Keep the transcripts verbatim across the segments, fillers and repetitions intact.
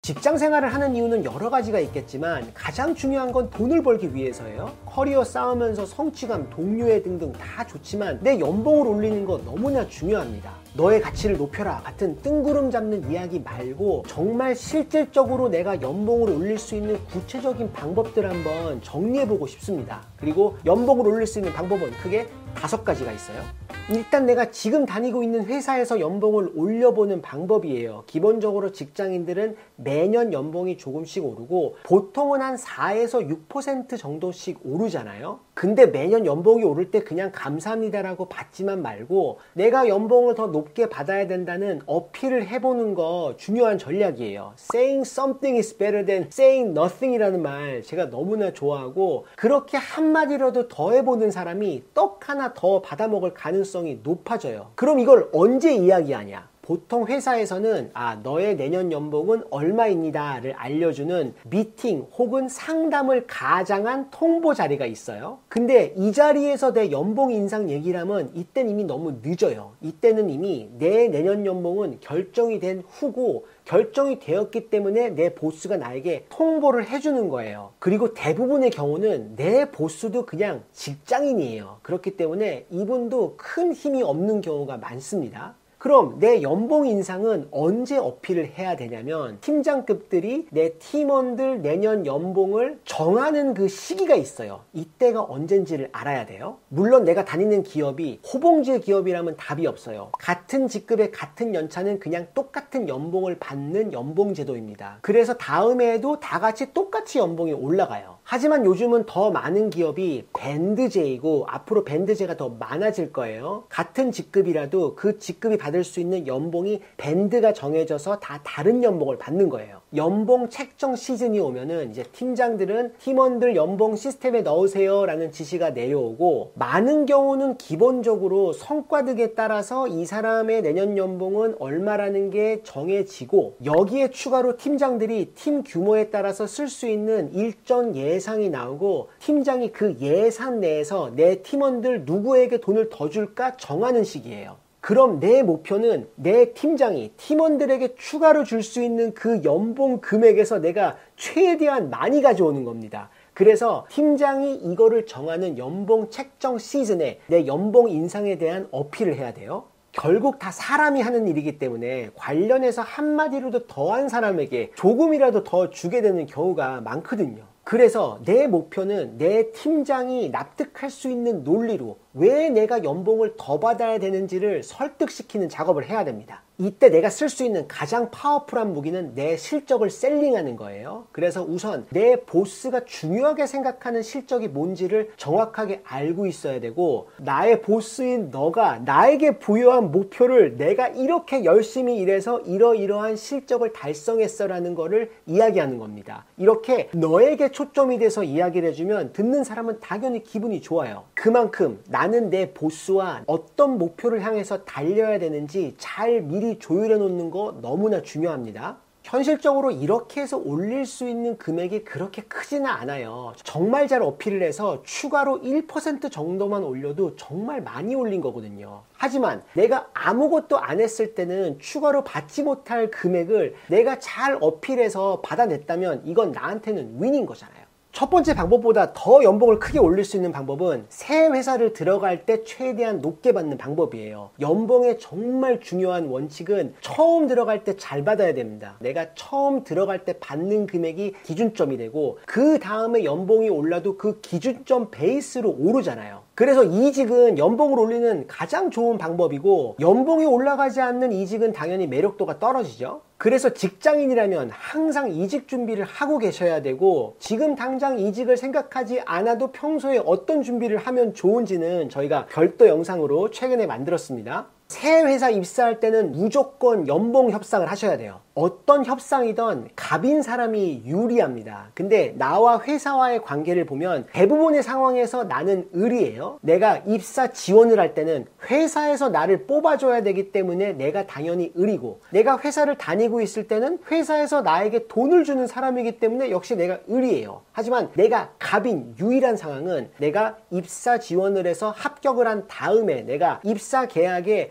직장 생활을 하는 이유는 여러 가지가 있겠지만 가장 중요한 건 돈을 벌기 위해서예요. 커리어 쌓으면서 성취감, 동료애 등등 다 좋지만 내 연봉을 올리는 거 너무나 중요합니다. 너의 가치를 높여라 같은 뜬구름 잡는 이야기 말고 정말 실질적으로 내가 연봉을 올릴 수 있는 구체적인 방법들 한번 정리해보고 싶습니다. 그리고 연봉을 올릴 수 있는 방법은 크게 다섯 가지가 있어요. 일단 내가 지금 다니고 있는 회사에서 연봉을 올려보는 방법이에요. 기본적으로 직장인들은 매년 연봉이 조금씩 오르고 보통은 한 사에서 육 퍼센트 정도씩 오르잖아요. 근데 매년 연봉이 오를 때 그냥 감사합니다라고 받지만 말고 내가 연봉을 더 높게 받아야 된다는 어필을 해보는 거 중요한 전략이에요. Saying something is better than saying nothing 이라는 말 제가 너무나 좋아하고, 그렇게 한마디라도 더 해보는 사람이 떡 하나 더 받아먹을 가능성이 높아져요. 그럼 이걸 언제 이야기하냐? 보통 회사에서는 아 너의 내년 연봉은 얼마입니다를 알려주는 미팅 혹은 상담을 가장한 통보 자리가 있어요. 근데 이 자리에서 내 연봉 인상 얘기를 하면 이때는 이미 너무 늦어요. 이때는 이미 내 내년 연봉은 결정이 된 후고 결정이 되었기 때문에 내 보스가 나에게 통보를 해주는 거예요. 그리고 대부분의 경우는 내 보스도 그냥 직장인이에요. 그렇기 때문에 이분도 큰 힘이 없는 경우가 많습니다. 그럼 내 연봉 인상은 언제 어필을 해야 되냐면, 팀장급들이 내 팀원들 내년 연봉을 정하는 그 시기가 있어요. 이때가 언젠지를 알아야 돼요. 물론 내가 다니는 기업이 호봉제 기업이라면 답이 없어요. 같은 직급의 같은 연차는 그냥 똑같은 연봉을 받는 연봉제도입니다. 그래서 다음 해에도 다 같이 똑같이 연봉이 올라가요. 하지만 요즘은 더 많은 기업이 밴드제이고 앞으로 밴드제가 더 많아질 거예요. 같은 직급이라도 그 직급이 받을 수 있는 연봉이 밴드가 정해져서 다 다른 연봉을 받는 거예요. 연봉 책정 시즌이 오면은 이제 팀장들은 팀원들 연봉 시스템에 넣으세요 라는 지시가 내려오고, 많은 경우는 기본적으로 성과득에 따라서 이 사람의 내년 연봉은 얼마라는 게 정해지고, 여기에 추가로 팀장들이 팀 규모에 따라서 쓸 수 있는 일정 예상이 나오고, 팀장이 그 예산 내에서 내 팀원들 누구에게 돈을 더 줄까 정하는 시기예요. 그럼 내 목표는 내 팀장이 팀원들에게 추가로 줄 수 있는 그 연봉 금액에서 내가 최대한 많이 가져오는 겁니다. 그래서 팀장이 이거를 정하는 연봉 책정 시즌에 내 연봉 인상에 대한 어필을 해야 돼요. 결국 다 사람이 하는 일이기 때문에 관련해서 한마디로도 더한 사람에게 조금이라도 더 주게 되는 경우가 많거든요. 그래서 내 목표는 내 팀장이 납득할 수 있는 논리로 왜 내가 연봉을 더 받아야 되는지를 설득시키는 작업을 해야 됩니다. 이때 내가 쓸 수 있는 가장 파워풀한 무기는 내 실적을 셀링하는 거예요. 그래서 우선 내 보스가 중요하게 생각하는 실적이 뭔지를 정확하게 알고 있어야 되고, 나의 보스인 너가 나에게 부여한 목표를 내가 이렇게 열심히 일해서 이러이러한 실적을 달성했어 라는 거를 이야기하는 겁니다. 이렇게 너에게 초점이 돼서 이야기를 해주면 듣는 사람은 당연히 기분이 좋아요. 그만큼 나는 내 보스와 어떤 목표를 향해서 달려야 되는지 잘 미리 조율해 놓는 거 너무나 중요합니다. 현실적으로 이렇게 해서 올릴 수 있는 금액이 그렇게 크지는 않아요. 정말 잘 어필을 해서 추가로 일 퍼센트 정도만 올려도 정말 많이 올린 거거든요. 하지만 내가 아무것도 안 했을 때는 추가로 받지 못할 금액을 내가 잘 어필해서 받아냈다면 이건 나한테는 윈인 거잖아요. 첫 번째 방법보다 더 연봉을 크게 올릴 수 있는 방법은 새 회사를 들어갈 때 최대한 높게 받는 방법이에요. 연봉의 정말 중요한 원칙은 처음 들어갈 때 잘 받아야 됩니다. 내가 처음 들어갈 때 받는 금액이 기준점이 되고, 그 다음에 연봉이 올라도 그 기준점 베이스로 오르잖아요. 그래서 이직은 연봉을 올리는 가장 좋은 방법이고, 연봉이 올라가지 않는 이직은 당연히 매력도가 떨어지죠. 그래서 직장인이라면 항상 이직 준비를 하고 계셔야 되고, 지금 당장 이직을 생각하지 않아도 평소에 어떤 준비를 하면 좋은지는 저희가 별도 영상으로 최근에 만들었습니다. 새 회사 입사할 때는 무조건 연봉 협상을 하셔야 돼요. 어떤 협상이든 갑인 사람이 유리합니다. 근데 나와 회사와의 관계를 보면 대부분의 상황에서 나는 을이에요. 내가 입사 지원을 할 때는 회사에서 나를 뽑아줘야 되기 때문에 내가 당연히 을이고, 내가 회사를 다니고 있을 때는 회사에서 나에게 돈을 주는 사람이기 때문에 역시 내가 을이에요. 하지만 내가 갑인 유일한 상황은 내가 입사 지원을 해서 합격을 한 다음에 내가 입사 계약에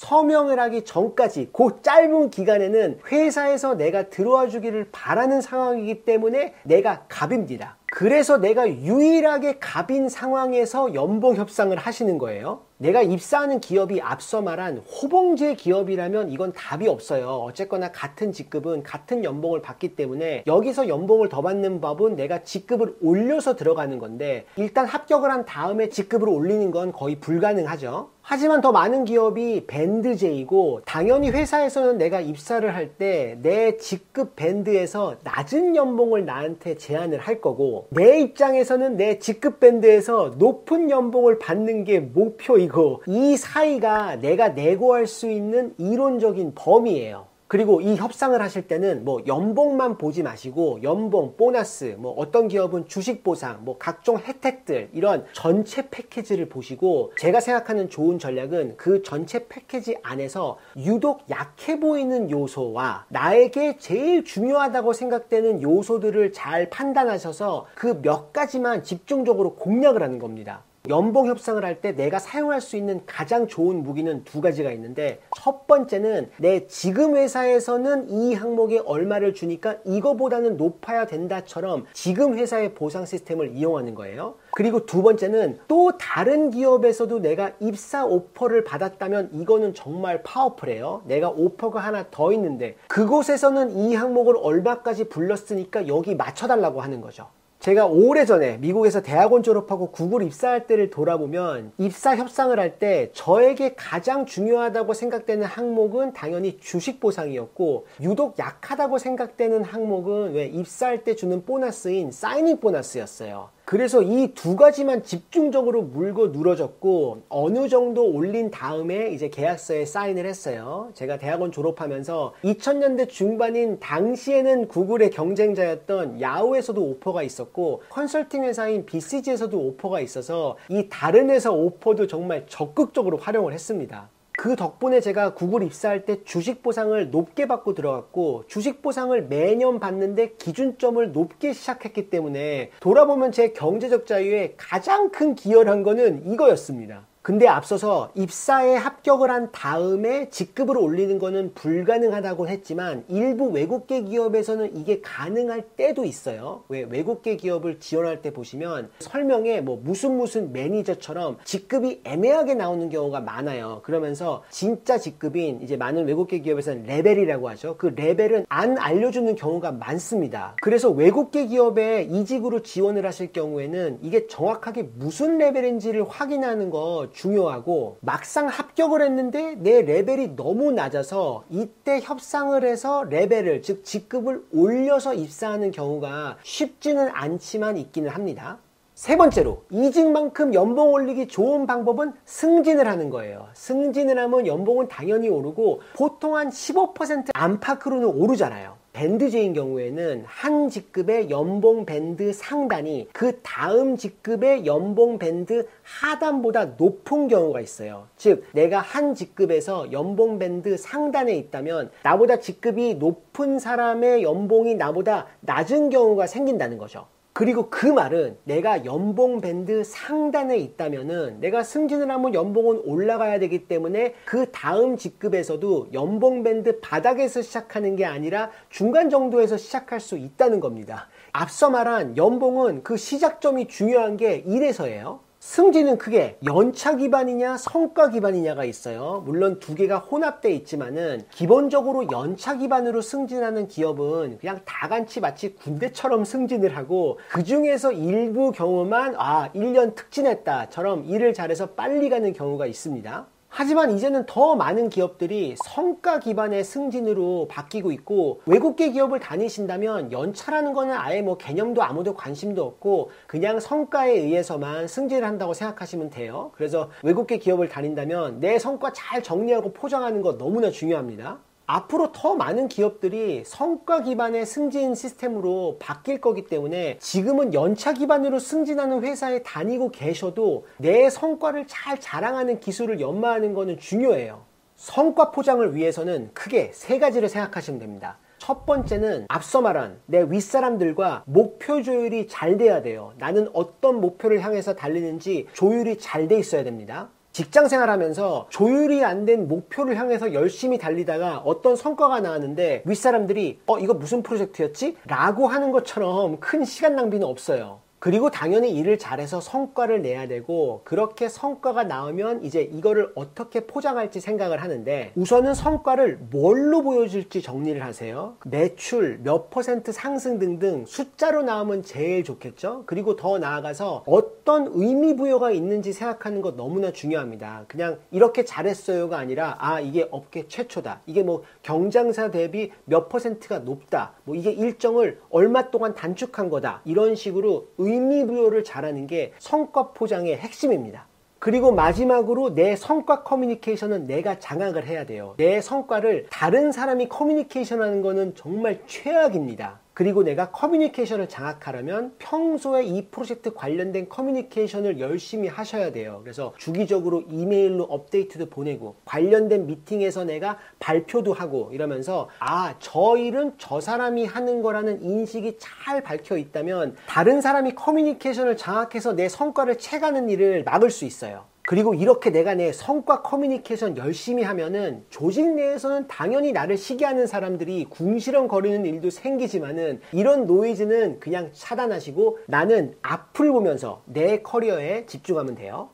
서명을 하기 전까지 그 짧은 기간에는 회사에서 내가 들어와 주기를 바라는 상황이기 때문에 내가 갑입니다. 그래서 내가 유일하게 갑인 상황에서 연봉 협상을 하시는 거예요. 내가 입사하는 기업이 앞서 말한 호봉제 기업이라면 이건 답이 없어요. 어쨌거나 같은 직급은 같은 연봉을 받기 때문에 여기서 연봉을 더 받는 법은 내가 직급을 올려서 들어가는 건데, 일단 합격을 한 다음에 직급을 올리는 건 거의 불가능하죠. 하지만 더 많은 기업이 밴드제이고, 당연히 회사에서는 내가 입사를 할 때 내 직급 밴드에서 낮은 연봉을 나한테 제안을 할 거고, 내 입장에서는 내 직급 밴드에서 높은 연봉을 받는 게 목표이고, 이 사이가 내가 내고할 수 있는 이론적인 범위예요. 그리고 이 협상을 하실 때는 뭐 연봉만 보지 마시고 연봉, 보너스, 뭐 어떤 기업은 주식 보상, 뭐 각종 혜택들, 이런 전체 패키지를 보시고, 제가 생각하는 좋은 전략은 그 전체 패키지 안에서 유독 약해 보이는 요소와 나에게 제일 중요하다고 생각되는 요소들을 잘 판단하셔서 그 몇 가지만 집중적으로 공략을 하는 겁니다. 연봉 협상을 할 때 내가 사용할 수 있는 가장 좋은 무기는 두 가지가 있는데, 첫 번째는 내 지금 회사에서는 이 항목에 얼마를 주니까 이거보다는 높아야 된다처럼 지금 회사의 보상 시스템을 이용하는 거예요. 그리고 두 번째는 또 다른 기업에서도 내가 입사 오퍼를 받았다면 이거는 정말 파워풀해요. 내가 오퍼가 하나 더 있는데 그곳에서는 이 항목을 얼마까지 불렀으니까 여기 맞춰달라고 하는 거죠. 제가 오래전에 미국에서 대학원 졸업하고 구글 입사할 때를 돌아보면 입사 협상을 할 때 저에게 가장 중요하다고 생각되는 항목은 당연히 주식 보상이었고, 유독 약하다고 생각되는 항목은 왜 입사할 때 주는 보너스인 사이닝 보너스였어요. 그래서 이 두 가지만 집중적으로 물고 늘어졌고, 어느 정도 올린 다음에 이제 계약서에 사인을 했어요. 제가 대학원 졸업하면서 이천 년대 중반인 당시에는 구글의 경쟁자였던 야후에서도 오퍼가 있었고, 컨설팅 회사인 비씨지에서도 오퍼가 있어서 이 다른 회사 오퍼도 정말 적극적으로 활용을 했습니다. 그 덕분에 제가 구글 입사할 때 주식 보상을 높게 받고 들어갔고, 주식 보상을 매년 받는데 기준점을 높게 시작했기 때문에 돌아보면 제 경제적 자유에 가장 큰 기여를 한 거는 이거였습니다. 근데 앞서서 입사에 합격을 한 다음에 직급을 올리는 거는 불가능하다고 했지만, 일부 외국계 기업에서는 이게 가능할 때도 있어요. 왜 외국계 기업을 지원할 때 보시면 설명에 뭐 무슨 무슨 매니저처럼 직급이 애매하게 나오는 경우가 많아요. 그러면서 진짜 직급인 이제 많은 외국계 기업에서는 레벨이라고 하죠. 그 레벨은 안 알려주는 경우가 많습니다. 그래서 외국계 기업에 이직으로 지원을 하실 경우에는 이게 정확하게 무슨 레벨인지를 확인하는 거 중요하고, 막상 합격을 했는데 내 레벨이 너무 낮아서 이때 협상을 해서 레벨을, 즉 직급을 올려서 입사하는 경우가 쉽지는 않지만 있기는 합니다. 세 번째로, 이직만큼 연봉 올리기 좋은 방법은 승진을 하는 거예요. 승진을 하면 연봉은 당연히 오르고 보통 한 십오 퍼센트 안팎으로는 오르잖아요. 밴드제인 경우에는 한 직급의 연봉 밴드 상단이 그 다음 직급의 연봉 밴드 하단보다 높은 경우가 있어요. 즉 내가 한 직급에서 연봉 밴드 상단에 있다면 나보다 직급이 높은 사람의 연봉이 나보다 낮은 경우가 생긴다는 거죠. 그리고 그 말은 내가 연봉 밴드 상단에 있다면은 내가 승진을 하면 연봉은 올라가야 되기 때문에 그 다음 직급에서도 연봉 밴드 바닥에서 시작하는 게 아니라 중간 정도에서 시작할 수 있다는 겁니다. 앞서 말한 연봉은 그 시작점이 중요한 게 이래서예요. 승진은 크게 연차 기반이냐 성과 기반이냐가 있어요. 물론 두 개가 혼합되어 있지만은 기본적으로 연차 기반으로 승진하는 기업은 그냥 다같이 마치 군대처럼 승진을 하고, 그 중에서 일부 경우만 아 일 년 특진했다처럼 일을 잘해서 빨리 가는 경우가 있습니다. 하지만 이제는 더 많은 기업들이 성과 기반의 승진으로 바뀌고 있고, 외국계 기업을 다니신다면 연차라는 거는 아예 뭐 개념도 아무도 관심도 없고 그냥 성과에 의해서만 승진을 한다고 생각하시면 돼요. 그래서 외국계 기업을 다닌다면 내 성과 잘 정리하고 포장하는 거 너무나 중요합니다. 앞으로 더 많은 기업들이 성과 기반의 승진 시스템으로 바뀔 거기 때문에 지금은 연차 기반으로 승진하는 회사에 다니고 계셔도 내 성과를 잘 자랑하는 기술을 연마하는 것은 중요해요. 성과 포장을 위해서는 크게 세 가지를 생각하시면 됩니다. 첫 번째는 앞서 말한 내 윗사람들과 목표 조율이 잘 돼야 돼요. 나는 어떤 목표를 향해서 달리는지 조율이 잘 돼 있어야 됩니다. 직장 생활하면서 조율이 안 된 목표를 향해서 열심히 달리다가 어떤 성과가 나왔는데 윗사람들이 어 이거 무슨 프로젝트였지? 라고 하는 것처럼 큰 시간 낭비는 없어요. 그리고 당연히 일을 잘해서 성과를 내야 되고, 그렇게 성과가 나오면 이제 이거를 어떻게 포장할지 생각을 하는데, 우선은 성과를 뭘로 보여줄지 정리를 하세요. 매출, 몇 퍼센트 상승 등등 숫자로 나오면 제일 좋겠죠. 그리고 더 나아가서 어떤 의미 부여가 있는지 생각하는 거 너무나 중요합니다. 그냥 이렇게 잘했어요가 아니라 아 이게 업계 최초다, 이게 뭐 경쟁사 대비 몇 퍼센트가 높다, 뭐 이게 일정을 얼마 동안 단축한 거다, 이런 식으로 의미부여를 잘하는 게 성과 포장의 핵심입니다. 그리고 마지막으로 내 성과 커뮤니케이션은 내가 장악을 해야 돼요. 내 성과를 다른 사람이 커뮤니케이션하는 거는 정말 최악입니다. 그리고 내가 커뮤니케이션을 장악하려면 평소에 이 프로젝트 관련된 커뮤니케이션을 열심히 하셔야 돼요. 그래서 주기적으로 이메일로 업데이트도 보내고, 관련된 미팅에서 내가 발표도 하고, 이러면서 아, 저 일은 저 사람이 하는 거라는 인식이 잘 박혀 있다면 다른 사람이 커뮤니케이션을 장악해서 내 성과를 채가는 일을 막을 수 있어요. 그리고 이렇게 내가 내 성과 커뮤니케이션 열심히 하면은 조직 내에서는 당연히 나를 시기하는 사람들이 궁시렁거리는 일도 생기지만은, 이런 노이즈는 그냥 차단하시고 나는 앞을 보면서 내 커리어에 집중하면 돼요.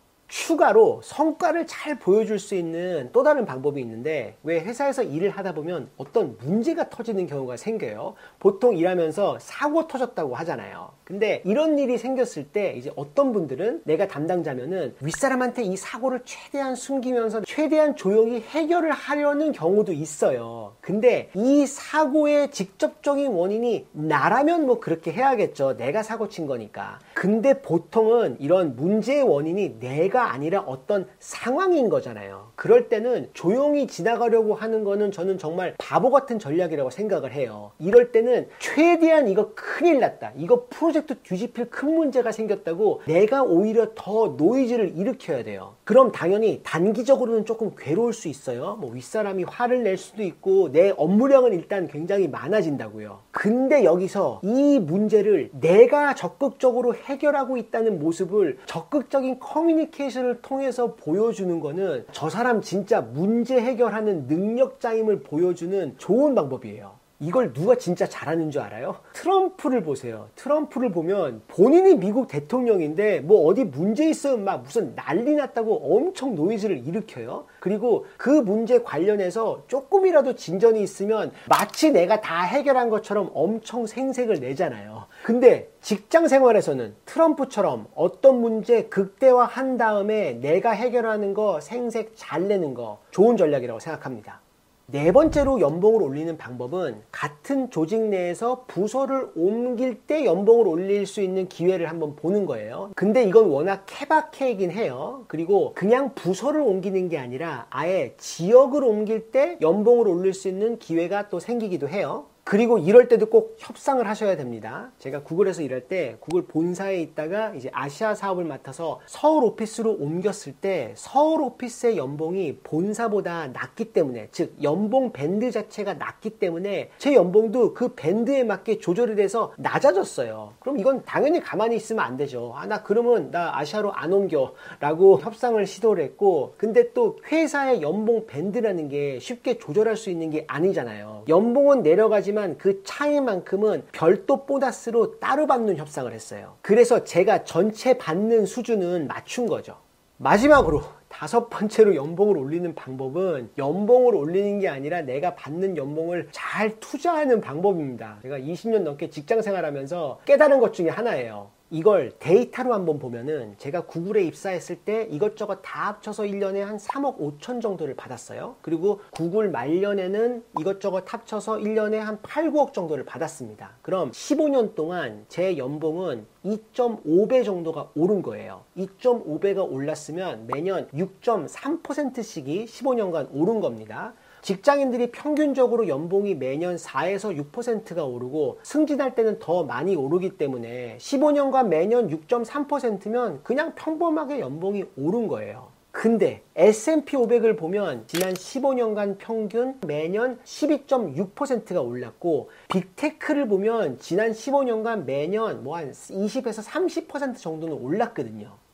추가로 성과를 잘 보여줄 수 있는 또 다른 방법이 있는데, 왜 회사에서 일을 하다 보면 어떤 문제가 터지는 경우가 생겨요. 보통 일하면서 사고 터졌다고 하잖아요. 근데 이런 일이 생겼을 때 이제 어떤 분들은, 내가 담당자면은 윗사람한테 이 사고를 최대한 숨기면서 최대한 조용히 해결을 하려는 경우도 있어요. 근데 이 사고의 직접적인 원인이 나라면 뭐 그렇게 해야겠죠. 내가 사고 친 거니까. 근데 보통은 이런 문제의 원인이 내가 아니라 어떤 상황인 거잖아요. 그럴 때는 조용히 지나가려고 하는 거는 저는 정말 바보 같은 전략이라고 생각을 해요. 이럴 때는 최대한 이거 큰일 났다, 이거 프로젝트 뒤집힐 큰 문제가 생겼다고 내가 오히려 더 노이즈를 일으켜야 돼요. 그럼 당연히 단기적으로는 조금 괴로울 수 있어요. 뭐 윗사람이 화를 낼 수도 있고 내 업무량은 일단 굉장히 많아진다고요. 근데 여기서 이 문제를 내가 적극적으로 해결하고 있다는 모습을 적극적인 커뮤니케이션을 통해서 보여주는 거는 저 사람 진짜 문제 해결하는 능력자임을 보여주는 좋은 방법이에요. 이걸 누가 진짜 잘하는 줄 알아요? 트럼프를 보세요. 트럼프를 보면 본인이 미국 대통령인데 뭐 어디 문제 있으면 막 무슨 난리 났다고 엄청 노이즈를 일으켜요. 그리고 그 문제 관련해서 조금이라도 진전이 있으면 마치 내가 다 해결한 것처럼 엄청 생색을 내잖아요. 근데 직장 생활에서는 트럼프처럼 어떤 문제 극대화한 다음에 내가 해결하는 거 생색 잘 내는 거 좋은 전략이라고 생각합니다. 네 번째로 연봉을 올리는 방법은 같은 조직 내에서 부서를 옮길 때 연봉을 올릴 수 있는 기회를 한번 보는 거예요. 근데 이건 워낙 케바케이긴 해요. 그리고 그냥 부서를 옮기는 게 아니라 아예 지역을 옮길 때 연봉을 올릴 수 있는 기회가 또 생기기도 해요. 그리고 이럴 때도 꼭 협상을 하셔야 됩니다. 제가 구글에서 일할 때 구글 본사에 있다가 이제 아시아 사업을 맡아서 서울 오피스로 옮겼을 때 서울 오피스의 연봉이 본사보다 낮기 때문에, 즉 연봉 밴드 자체가 낮기 때문에 제 연봉도 그 밴드에 맞게 조절이 돼서 낮아졌어요. 그럼 이건 당연히 가만히 있으면 안 되죠. 아, 나 그러면 나 아시아로 안 옮겨 라고 협상을 시도를 했고, 근데 또 회사의 연봉 밴드라는 게 쉽게 조절할 수 있는 게 아니잖아요. 연봉은 내려가지 그 차이만큼은 별도 보너스로 따로 받는 협상을 했어요. 그래서 제가 전체 받는 수준은 맞춘 거죠. 마지막으로 다섯 번째로 연봉을 올리는 방법은 연봉을 올리는 게 아니라 내가 받는 연봉을 잘 투자하는 방법입니다. 제가 이십 년 넘게 직장 생활하면서 깨달은 것 중에 하나예요. 이걸 데이터로 한번 보면은 제가 구글에 입사했을 때 이것저것 다 합쳐서 일 년에 한 삼억 오천 정도를 받았어요. 그리고 구글 말년에는 이것저것 합쳐서 일 년에 한 팔, 구억 정도를 받았습니다. 그럼 십오 년 동안 제 연봉은 이 점 오 배 정도가 오른 거예요. 이 점 오 배가 올랐으면 매년 육 점 삼 퍼센트씩이 십오 년간 오른 겁니다. 직장인들이 평균적으로 연봉이 매년 사에서 육 퍼센트가 오르고 승진할 때는 더 많이 오르기 때문에 십오 년간 매년 육 점 삼 퍼센트면 그냥 평범하게 연봉이 오른 거예요. 근데 에스 앤 피 오백을 보면 지난 십오 년간 평균 매년 십이 점 육 퍼센트가 올랐고, 빅테크를 보면 지난 십오 년간 매년 뭐 한 이십에서 삼십 퍼센트 정도는 올랐거든요.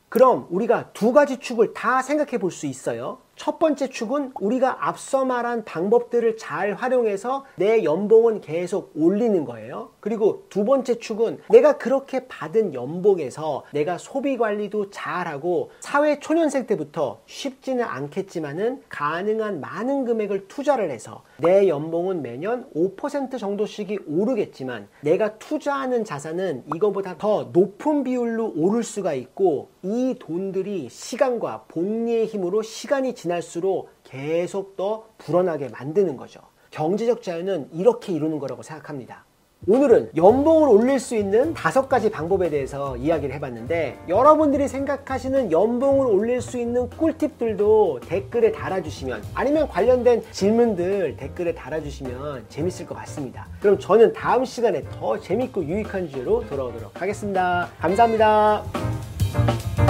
그럼 우리가 두 가지 축을 다 생각해 볼 수 있어요. 첫 번째 축은 우리가 앞서 말한 방법들을 잘 활용해서 내 연봉은 계속 올리는 거예요. 그리고 두 번째 축은 내가 그렇게 받은 연봉에서 내가 소비 관리도 잘하고 사회 초년생 때부터 쉽지는 않겠지만은 가능한 많은 금액을 투자를 해서 내 연봉은 매년 오 퍼센트 정도씩이 오르겠지만 내가 투자하는 자산은 이거보다 더 높은 비율로 오를 수가 있고 이 돈들이 시간과 복리의 힘으로 시간이 지날수록 계속 더 불어나게 만드는 거죠. 경제적 자유는 이렇게 이루는 거라고 생각합니다. 오늘은 연봉을 올릴 수 있는 다섯 가지 방법에 대해서 이야기를 해봤는데 여러분들이 생각하시는 연봉을 올릴 수 있는 꿀팁들도 댓글에 달아주시면 아니면 관련된 질문들 댓글에 달아주시면 재밌을 것 같습니다. 그럼 저는 다음 시간에 더 재밌고 유익한 주제로 돌아오도록 하겠습니다. 감사합니다.